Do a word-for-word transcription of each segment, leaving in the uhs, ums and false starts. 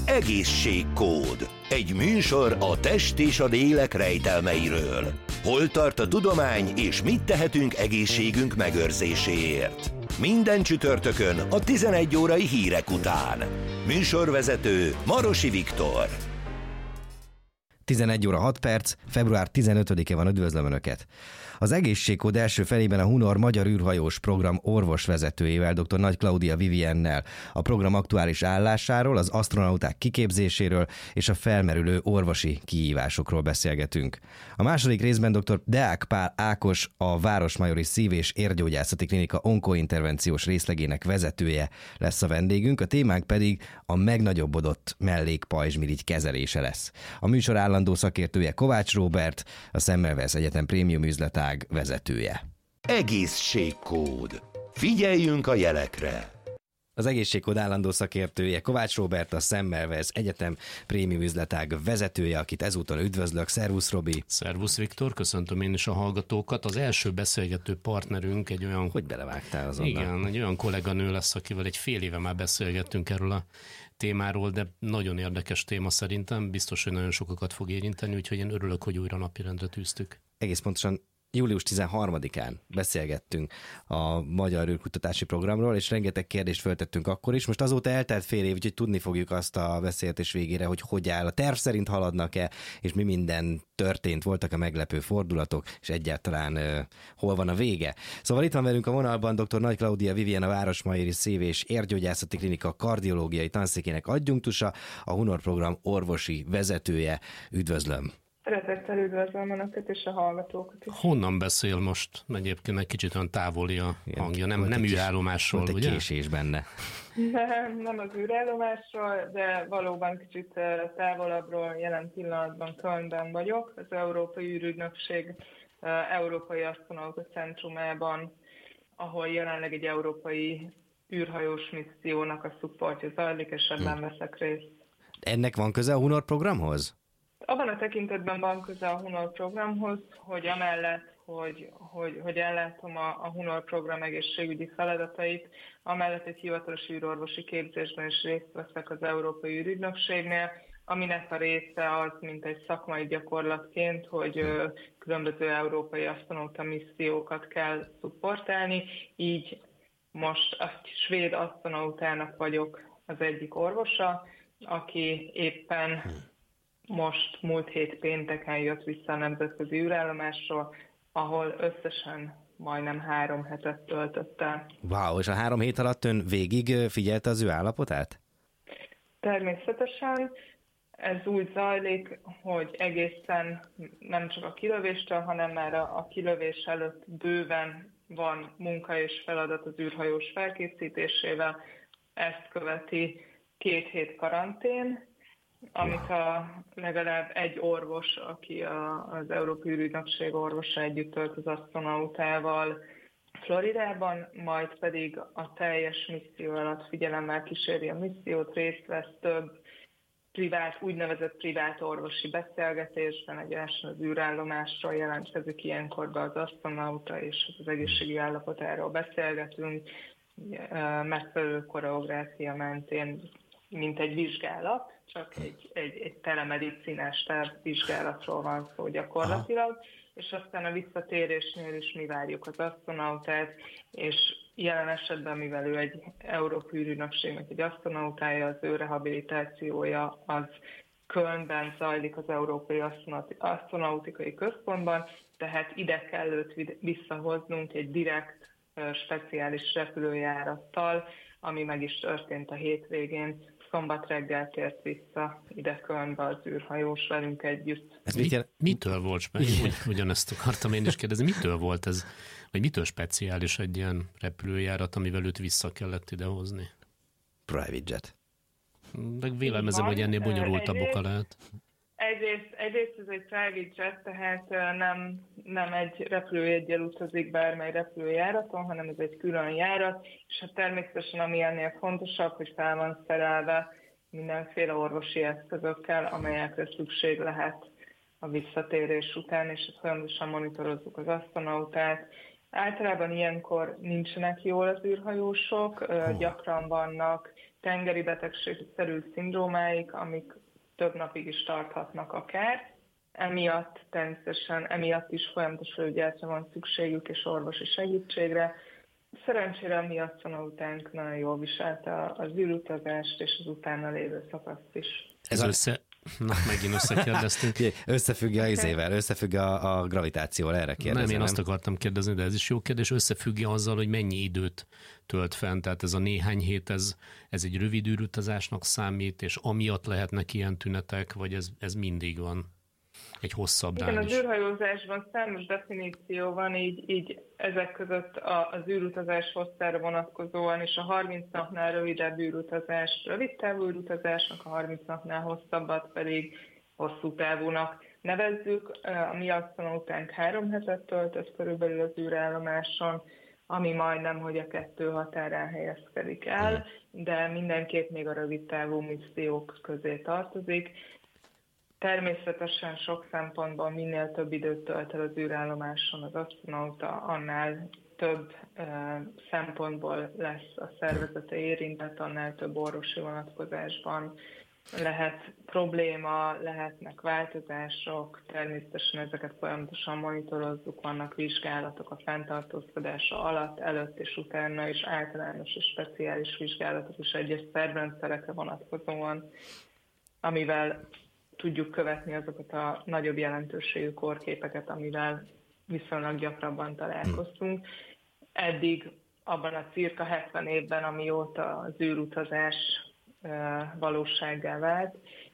Egészségkód. Egy műsor a test és a lélek rejtelmeiről. Hol tart a tudomány, és mit tehetünk egészségünk megőrzéséért? Minden csütörtökön a tizenegy órai hírek után. Műsorvezető Marosi Viktor. tizenegy óra hat perc, február tizenötödike van, üdvözlöm Önöket! Az Egészségkód első felében a Hunor Magyar űrhajós program orvosvezetőjével, dr. Nagy Klaudia Viviennel a program aktuális állásáról, az asztronauták kiképzéséről és a felmerülő orvosi kihívásokról beszélgetünk. A második részben dr. Deák Pál Ákos, a Városmajori Szív- és Érgyógyászati Klinika onkointervenciós részlegének vezetője lesz a vendégünk, a témánk pedig a megnagyobbodott mellékpajzsmirigy kezelése lesz. A műsor állandó szakértője Kovács Róbert, a Semmelweis Egyetem prémium üzletág vezetője. Egészségkód. Figyeljünk a jelekre! Az Egészségkód állandó szakértője Kovács Róbert, a Semmelweis Egyetem prémium üzletág vezetője, akit ezúton üdvözlök. Szervusz, Robi! Szervusz, Viktor! Köszöntöm én is a hallgatókat. Az első beszélgető partnerünk egy olyan... Hogy belevágtál azonnal? Igen, egy olyan kolléganő lesz, akivel egy fél éve már beszélgettünk erről a témáról, de nagyon érdekes téma szerintem. Biztos, hogy nagyon sokakat fog érinteni, úgyhogy én örülök, hogy újra napirendre tűztük. Egész pontosan július tizenharmadikán beszélgettünk a Magyar űrkutatási programról, és rengeteg kérdést föltettünk akkor is. Most azóta eltelt fél év, úgyhogy tudni fogjuk azt a beszélgetés végére, hogy hogy áll, a terv szerint haladnak-e, és mi minden történt, voltak a meglepő fordulatok, és egyáltalán uh, hol van a vége. Szóval itt van velünk a vonalban dr. Nagy Klaudia Vivien, a Városmajori Szív- és Érgyógyászati Klinika kardiológiai tanszékének adjunktusa, a Hunor program orvosi vezetője. Üdvözlöm! Szeretettel üdvözlöm Önöket és a hallgatókat is. Honnan beszél most? Egyébként egy kicsit olyan távoli a hangja, nem, nem űrállomásról, ugye? Volt egy késés benne. Nem, nem az űrállomásról, de valóban kicsit távolabbról jelen pillanatban Kölnben vagyok, az Európai űrügynökség Európai Asztronauta Centrumában, ahol jelenleg egy európai űrhajós missziónak a szupportja zajlik, és ebben veszek részt. Ennek van köze a Hunor programhoz? Abban a tekintetben van köze a Hunor programhoz, hogy amellett, hogy, hogy, hogy ellátom a, a Hunor program egészségügyi feladatait, amellett egy hivatalos űrorvosi képzésben is részt veszek az Európai űrügynökségnél, aminek a része az, mint egy szakmai gyakorlatként, hogy ö, különböző európai asztronauta missziókat kell szupportálni, így most a svéd asztronautának vagyok az egyik orvosa, aki éppen most múlt hét pénteken jött vissza a nemzetközi űrállomásról, ahol összesen majdnem három hetet töltött el. Wow, és a három hét alatt ön végig figyelte az ő állapotát? Természetesen. Ez úgy zajlik, hogy egészen nem csak a kilövéstől, hanem már a, a kilövés előtt bőven van munka és feladat az űrhajós felkészítésével. Ezt követi két hét karantén, amit a legalább egy orvos, aki a, az Európai űrügynökség orvosa együtt tölt az asztronautával Floridában, majd pedig a teljes misszió alatt figyelemmel kíséri a missziót, részt vesz több privát, úgynevezett privát orvosi beszélgetésben, egyenesen az űrállomásról jelentkezik ilyenkor be az asztronauta, és az egészségi állapotáról beszélgetünk, megfelelő koreográfia mentén, mint egy vizsgálat, csak egy, egy, egy telemedicines vizsgálatról van szó gyakorlatilag, aha. És aztán a visszatérésnél is mi várjuk az asztronautát, és jelen esetben, mivel ő egy Európai űrügynökségnek egy asztronautája, az ő rehabilitációja az Kölnben zajlik az Európai Asztronautikai Központban, tehát ide kell őt visszahoznunk egy direkt, speciális repülőjárattal, ami meg is történt a hétvégén. Szombat reggel tért vissza ide Kölnbe az űrhajós velünk együtt. Ez mit, mitől volt speciális? Ugyanezt akartam én is kérdezni. Mitől volt ez, vagy mitől speciális egy ilyen repülőjárat, amivel őt vissza kellett idehozni? Private jet. De vélelmezem, hogy ennél bonyolultabb oka lehet. Egyrészt, egyrészt ez egy private jet, tehát nem, nem egy repülőjeggyel utazik bármely repülőjáraton, hanem ez egy külön járat, és hát természetesen ami ennél fontosabb, hogy fel van szerelve mindenféle orvosi eszközökkel, amelyekre szükség lehet a visszatérés után, és ezt folyamatosan monitorozzuk az asztronautát. Általában ilyenkor nincsenek jól az űrhajósok, gyakran vannak tengeri betegségszerű szindrómáik, amik több napig is tarthatnak akár. Emiatt természetesen, emiatt is folyamatos felügyeletre van szükségük és orvosi segítségre. Szerencsére a mi asztronautáink nagyon jól viselte az űrutazást és az utána lévő szakaszt is. Ez össze... Na, megint összekérdeztünk. Összefügg a izével, összefügg a, a gravitációval, erre kérdezem. Nem, én azt akartam kérdezni, de ez is jó kérdés. Összefügg azzal, hogy mennyi időt tölt fenn, tehát ez a néhány hét, ez, ez egy rövid űrutazásnak számít, és amiatt lehetnek ilyen tünetek, vagy ez, ez mindig van? Egy hosszabb Igen, dán az űrhajózásban számos definíció van, így, így ezek között a, az űrutazás hosszára vonatkozóan, és a harminc napnál rövidebb űrutazás rövid távú űrutazásnak, a harminc napnál hosszabbat pedig hosszú távúnak nevezzük. A mi asztronautánk három hetet töltött körülbelül az űrállomáson, ami majdnem, hogy a kettő határán helyezkedik el, de mindenképp még a rövid távú missziók közé tartozik. Természetesen sok szempontból minél több időt tölt el az űrállomáson az asztronauta, annál több uh, szempontból lesz a szervezete érintett, annál több orvosi vonatkozásban lehet probléma, lehetnek változások, természetesen ezeket folyamatosan monitorozzuk, vannak vizsgálatok a fenntartózkodása alatt, előtt és utána, és általános és speciális vizsgálatok is egyes szervrendszerekre vonatkozóan, amivel tudjuk követni azokat a nagyobb jelentőségű kórképeket, amivel viszonylag gyakrabban találkoztunk. Eddig abban a cirka hetven évben, amióta az űrutazás valósággá vált,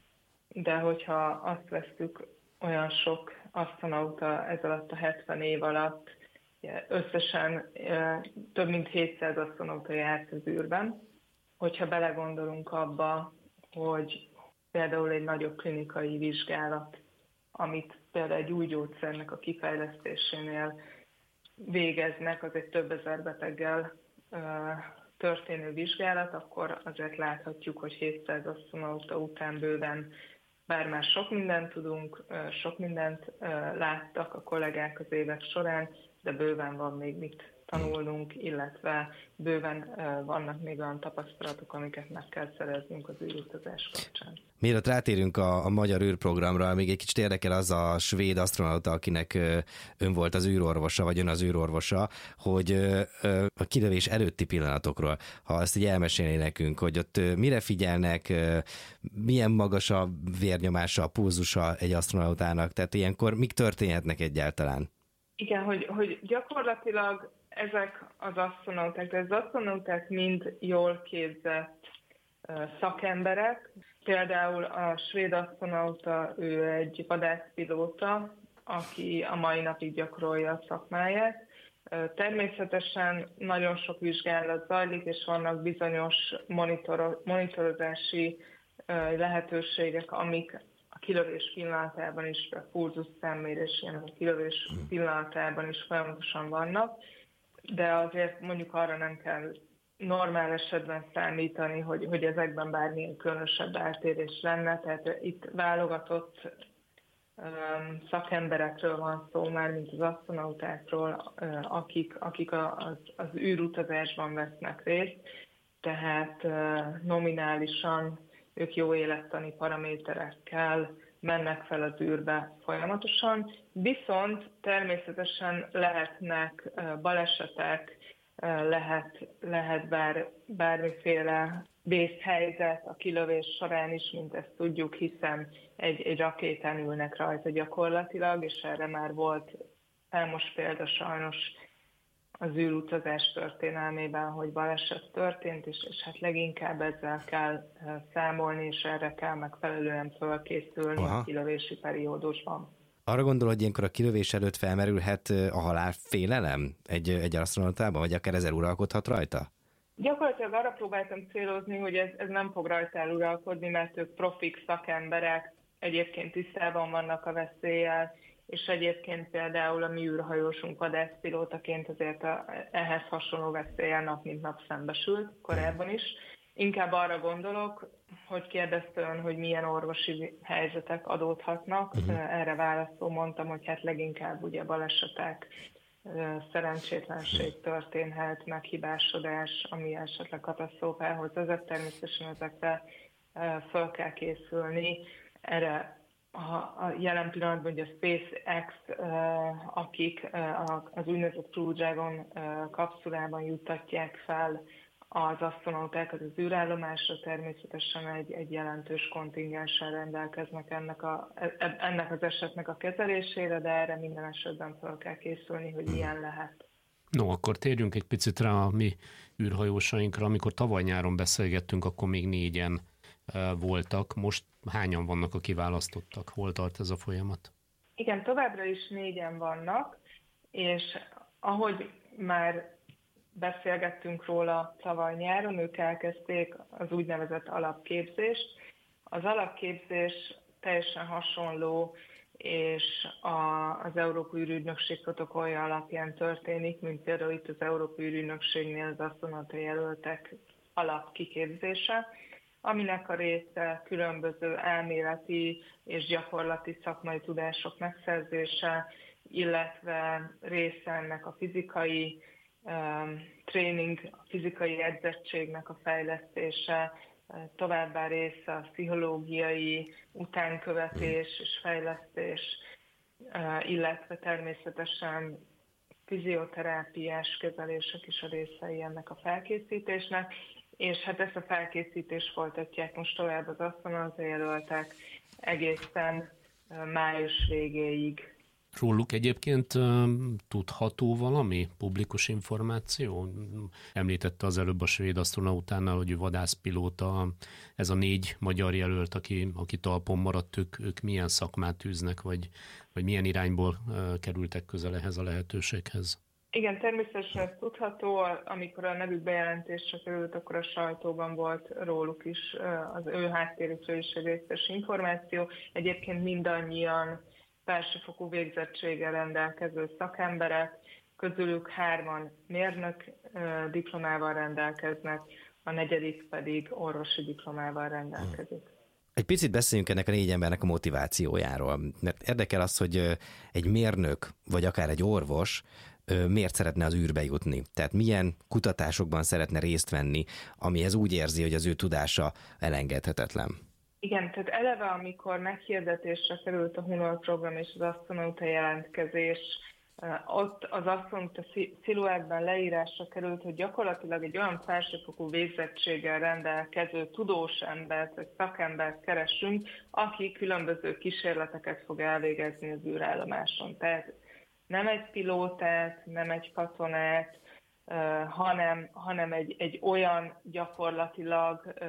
de hogyha azt vesszük, olyan sok asztronauta ez alatt a hetven év alatt, összesen több mint hétszáz asztronauta járt az űrben. Hogyha belegondolunk abba, hogy például egy nagyobb klinikai vizsgálat, amit például egy új gyógyszernek a kifejlesztésénél végeznek, az egy több ezer beteggel uh, történő vizsgálat, akkor azért láthatjuk, hogy hétszáz asztronauta után bőven, bár már sok mindent tudunk, uh, sok mindent uh, láttak a kollégák az évek során, de bőven van még mit tanulnunk, illetve bőven vannak még olyan tapasztalatok, amiket meg kell szereznünk az űrutazás kapcsán. Mielőtt rátérünk a, a magyar űrprogramra, még egy kicsit érdekel az a svéd asztronauta, akinek ön volt az űrorvosa, vagy ön az űrorvosa, hogy a kilövés előtti pillanatokról, ha ezt így elmesélné nekünk, hogy ott mire figyelnek, milyen magas a vérnyomása, a pulzusa egy asztronautának, tehát ilyenkor mik történhetnek egyáltalán? Igen, hogy, hogy gyakorlatilag ezek az asztronauták, az asztronauták mind jól képzett uh, szakemberek. Például a svéd asztronauta, ő egy vadászpilóta, aki a mai napig gyakorolja a szakmáját. Uh, természetesen nagyon sok vizsgálat zajlik, és vannak bizonyos monitor, monitorozási uh, lehetőségek, amik a kilövés pillanatában is, a pulzus számmérés ilyen a kilövés pillanatában is folyamatosan vannak, de azért mondjuk arra nem kell normál esetben számítani, hogy, hogy ezekben bármilyen különösebb eltérés lenne, tehát itt válogatott um, szakemberekről van szó, már mint az asztronautákról, uh, akik, akik a, az, az űrutazásban vesznek részt, tehát uh, nominálisan ők jó élettani paraméterekkel mennek fel az űrbe folyamatosan, viszont természetesen lehetnek balesetek, lehet, lehet bár, bármiféle vészhelyzet a kilövés során is, mint ezt tudjuk, hiszen egy, egy rakétán ülnek rajta gyakorlatilag, és erre már volt számos példa sajnos az űrutazás történelmében, hogy baleset történt, és, és hát leginkább ezzel kell számolni, és erre kell megfelelően fölkészülni Aha. a kilövési periódusban. Arra gondol, hogy ilyenkor a kilövés előtt felmerülhet a halálfélelem egy, egy asztronautában, vagy akár ezer uralkodhat rajta? Gyakorlatilag arra próbáltam célozni, hogy ez, ez nem fog rajta eluralkodni, mert ők profik szakemberek, egyébként tisztában vannak a veszéllyel, és egyébként például a mi űrhajósunk vadászpilótaként azért a, ehhez hasonló veszéllyel nap mint nap szembesült korábban is. Inkább arra gondolok, hogy kérdezte ön, hogy milyen orvosi helyzetek adódhatnak. Uh-huh. Erre válaszol mondtam, hogy hát leginkább ugye balesetek, szerencsétlenség történhet, meghibásodás, ami esetleg katasztrófához vezet, természetesen ezekre föl kell készülni. Erre a jelen pillanatban ugye a SpaceX, akik az úgynevezett Crew Dragon kapszulában juttatják fel az asztronautákat az űrállomásra, természetesen egy, egy jelentős kontingenssel rendelkeznek ennek, a, ennek az esetnek a kezelésére, de erre minden esetben fel kell készülni, hogy ilyen lehet. No, akkor térjünk egy picit rá a mi űrhajósainkra. Amikor tavaly nyáron beszélgettünk, akkor még négyen voltak. Most hányan vannak a kiválasztottak? Hol tart ez a folyamat? Igen, továbbra is négyen vannak, és ahogy már beszélgettünk róla tavaly nyáron, ők elkezdték az úgynevezett alapképzést. Az alapképzés teljesen hasonló, és a, az Európai űrügynökség protokollja alapján történik, mint például itt az Európai űrügynökségnél az asztronauta jelöltek alapkiképzése, aminek a része különböző elméleti és gyakorlati szakmai tudások megszerzése, illetve része ennek a fizikai um, tréning, a fizikai edzettségnek a fejlesztése, továbbá része a pszichológiai utánkövetés és fejlesztés, illetve természetesen fizioterápiás kezelések is a részei ennek a felkészítésnek, és hát ezt a felkészítést folytatják most tovább az asztronauta jelöltek egészen május végéig. Róluk egyébként tudható valami publikus információ? Említette az előbb a svéd asztronautánál, hogy ő vadászpilóta, ez a négy magyar jelölt, aki, aki talpon maradt, ők, ők milyen szakmát űznek, vagy, vagy milyen irányból kerültek közel ehhez a lehetőséghez? Igen, természetesen ez tudható. Amikor a nevük bejelentésre került, akkor a sajtóban volt róluk is, az ő háttérükről is egy részes információ. Egyébként mindannyian felsőfokú végzettséggel rendelkező szakemberek, közülük hárman mérnök diplomával rendelkeznek, a negyedik pedig orvosi diplomával rendelkezik. Egy picit beszéljünk ennek a négy embernek a motivációjáról, mert érdekel az, hogy egy mérnök, vagy akár egy orvos miért szeretne az űrbe jutni. Tehát milyen kutatásokban szeretne részt venni, amihez úgy érzi, hogy az ő tudása elengedhetetlen. Igen, tehát eleve, amikor meghirdetésre került a Hunor program és az asztronauta jelentkezés, ott az asztronauta sziluettben leírásra került, hogy gyakorlatilag egy olyan felsőfokú végzettséggel rendelkező tudós embert vagy szakembert keresünk, aki különböző kísérleteket fog elvégezni az űrállomáson. Tehát nem egy pilótát, nem egy katonát, uh, hanem, hanem egy, egy olyan gyakorlatilag uh,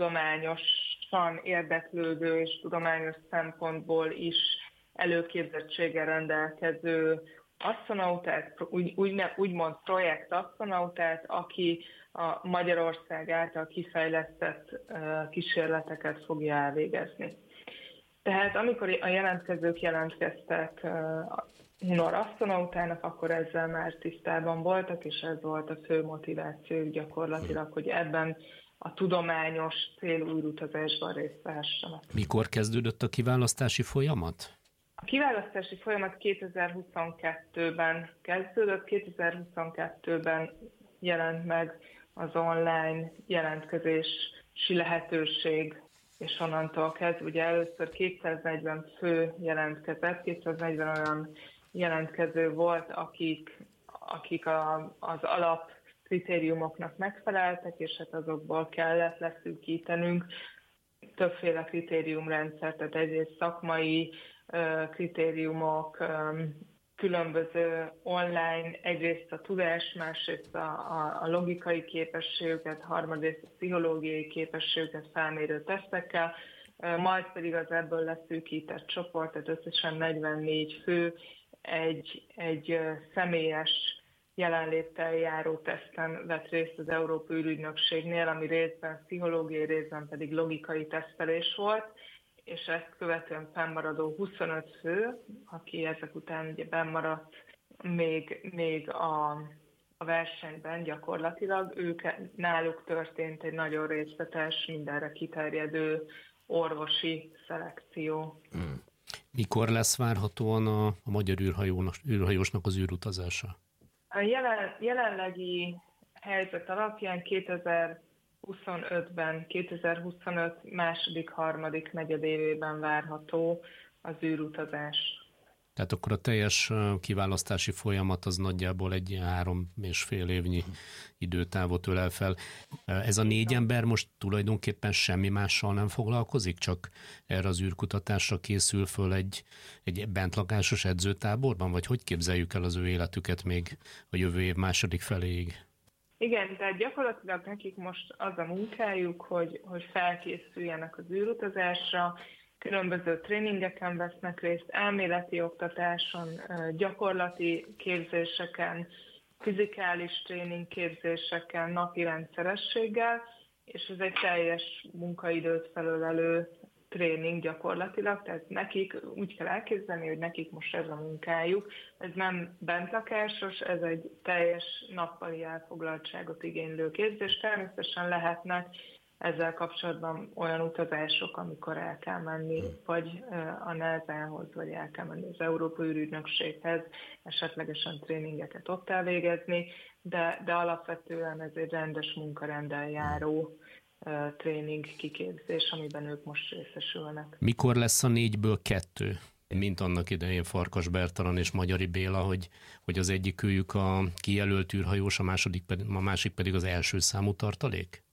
tudományosan érdeklődő és tudományos szempontból is előképzettséggel rendelkező asztronautát, úgy, úgy, úgymond projekt asztronautát, aki a Magyarország által kifejlesztett uh, kísérleteket fogja elvégezni. Tehát amikor a jelentkezők jelentkeztek uh, Hunor asztronautának, akkor ezzel már tisztában voltak, és ez volt a fő motiváció gyakorlatilag, hogy ebben a tudományos célú űrutazásban részt vehessenek. Mikor kezdődött a kiválasztási folyamat? A kiválasztási folyamat kétezer-huszonkettőben kezdődött, kétezer-huszonkettőben jelent meg az online jelentkezési lehetőség, és onnantól kezdve ugye először kétszáznegyven fő jelentkezett, kétszáznegyven olyan jelentkező volt, akik, akik a, az alap kritériumoknak megfeleltek, és hát azokból kellett leszűkítenünk többféle kritériumrendszer, tehát egyrészt szakmai uh, kritériumok, um, különböző online, egyrészt a tudás, másrészt a, a, a logikai képességüket, harmadrészt a pszichológiai képességüket felmérő tesztekkel, uh, majd pedig az ebből leszűkített csoport, tehát összesen negyvennégy fő, egy, egy személyes jelenléttel járó teszten vett részt az Európai űrügynökségnél, ami részben pszichológiai, részben pedig logikai tesztelés volt, és ezt követően fennmaradó huszonöt fő, aki ezek után ugye bennmaradt még, még a, a versenyben gyakorlatilag, ők, náluk történt egy nagyon részletes, mindenre kiterjedő orvosi szelekció. Hmm. Mikor lesz várhatóan a, a magyar űrhajónak, űrhajósnak az űrutazása? A jelen, jelenlegi helyzet alapján kétezer-huszonötben, kétezer-huszonöt második, harmadik negyedévében várható az űrutazás. Tehát akkor a teljes kiválasztási folyamat az nagyjából egy ilyen három és fél évnyi időtávot ölel fel. Ez a négy ember most tulajdonképpen semmi mással nem foglalkozik, csak erre az űrkutatásra készül föl egy, egy bentlakásos edzőtáborban, vagy hogy képzeljük el az ő életüket még a jövő év második feléig? Igen, tehát gyakorlatilag nekik most az a munkájuk, hogy, hogy felkészüljenek az űrutazásra, különböző tréningeken vesznek részt, elméleti oktatáson, gyakorlati képzéseken, fizikális tréningképzéseken, napi rendszerességgel, és ez egy teljes munkaidőt felölelő tréning gyakorlatilag, tehát nekik úgy kell elképzelni, hogy nekik most ez a munkájuk. Ez nem bentlakásos, ez egy teljes nappali elfoglaltságot igénylő képzés. Természetesen lehetnek ezzel kapcsolatban olyan utazások, amikor el kell menni vagy a nászához, vagy el kell menni az Európai űrügynökséghez, esetlegesen tréningeket ott elvégezni, de, de alapvetően ez egy rendes munkarendel járó uh, tréning kiképzés, amiben ők most részesülnek. Mikor lesz a négyből kettő? Mint annak idején Farkas Bertalan és Magyari Béla, hogy, hogy az egyikőjük a kijelölt űrhajós, a, második pedig, a másik pedig az első számú tartalék?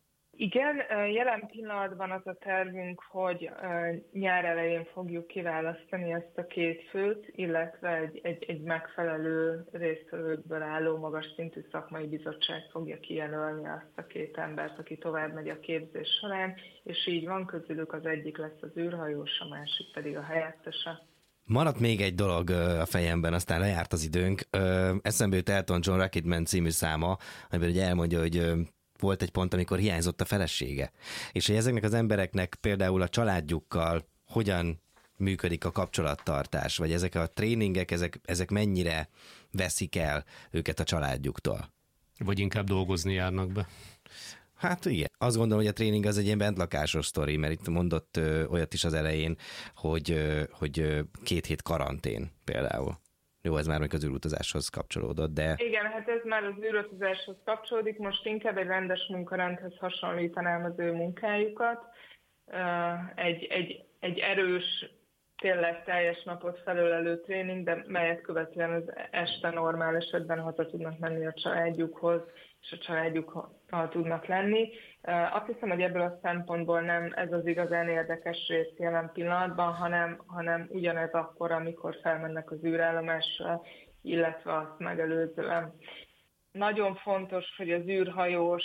Igen, jelen pillanatban az a tervünk, hogy nyár elején fogjuk kiválasztani ezt a két főt, illetve egy, egy, egy megfelelő résztvevőkből álló magas szintű szakmai bizottság fogja kijelölni azt a két embert, aki tovább megy a képzés során, és így van, közülük az egyik lesz az űrhajós, a másik pedig a helyettese. Maradt még egy dolog a fejemben, aztán lejárt az időnk. Eszembe jut Elton John Rocketman című száma, amiben ugye elmondja, hogy volt egy pont, amikor hiányzott a felesége. És hogy ezeknek az embereknek például a családjukkal hogyan működik a kapcsolattartás, vagy ezek a tréningek, ezek, ezek mennyire veszik el őket a családjuktól? Vagy inkább dolgozni járnak be? Hát igen. Azt gondolom, hogy a tréning az egy ilyen bentlakásos sztori, mert itt mondott ö, olyat is az elején, hogy, ö, hogy ö, két hét karantén például. Jó, ez már még az űrutazáshoz kapcsolódott, de... Igen, hát ez már az űrutazáshoz kapcsolódik, most inkább egy rendes munkarendhez hasonlítanám az ő munkájukat. Egy, egy, egy erős, tényleg teljes napot felölelő tréning, de melyet követően az este normál esetben haza tudnak menni a családjukhoz, és a családjukkal tudnak lenni. Azt hiszem, hogy ebből a szempontból nem ez az igazán érdekes rész jelen pillanatban, hanem, hanem ugyanez akkor, amikor felmennek az űrállomásra, illetve azt megelőzően. Nagyon fontos, hogy az űrhajós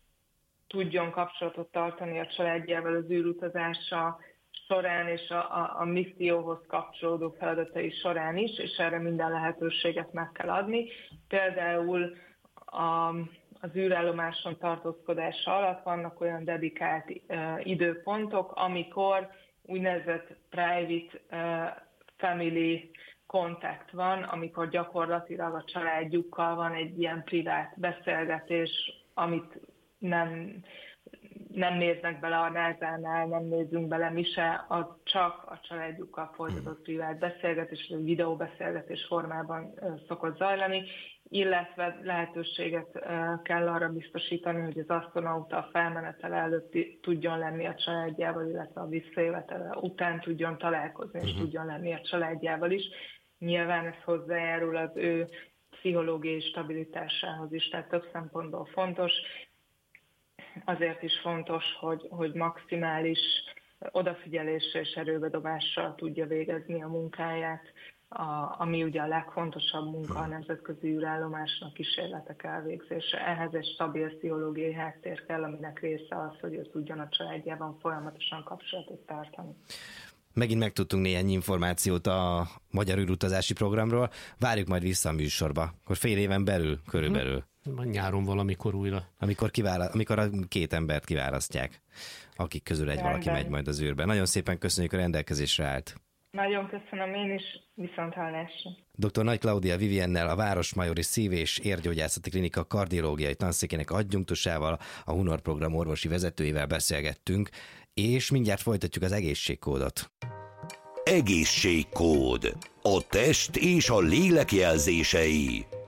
tudjon kapcsolatot tartani a családjával az űrutazása során és a, a, a misszióhoz kapcsolódó feladatai során is, és erre minden lehetőséget meg kell adni. Például a az űrállomáson tartózkodása alatt vannak olyan dedikált uh, időpontok, amikor úgynevezett private uh, family contact van, amikor gyakorlatilag a családjukkal van egy ilyen privát beszélgetés, amit nem, nem néznek bele a názánál, nem nézzünk bele mi se, az csak a családjukkal folytatott privát beszélgetés, vagy videóbeszélgetés formában uh, szokott zajlani, illetve lehetőséget kell arra biztosítani, hogy az asztronauta a felmenetele előtt tudjon lenni a családjával, illetve a visszajövetele után tudjon találkozni, és uh-huh. tudjon lenni a családjával is. Nyilván ez hozzájárul az ő pszichológiai stabilitásához is, tehát több szempontból fontos. Azért is fontos, hogy, hogy maximális odafigyeléssel és erőbedobással tudja végezni a munkáját, A, ami ugye a legfontosabb munka a nemzetközi űrállomásnak, kísérletek elvégzése. Ehhez egy stabil pszichológiai háttér kell, aminek része az, hogy ő tudjon a családjában folyamatosan kapcsolatot tartani. Megint megtudtunk néhány információt a magyar űrutazási programról. Várjuk majd vissza a műsorba, akkor fél éven belül körülbelül. Hm. Nyáron valamikor újra. Amikor, kivála- amikor a két embert kiválasztják, akik közül egy valaki megy majd az űrbe. Nagyon szépen köszönjük, a rendelkezésre állt. Nagyon köszönöm én is, viszonthallásra. doktor Nagy Klaudia Viviennel, a Városmajori Szív- és Érgyógyászati Klinika kardiológiai tanszékének adjunktusával, a Hunor program orvosi vezetőjével beszélgettünk, és mindjárt folytatjuk az egészségkódot. Egészségkód. A test és a lélek jelzései.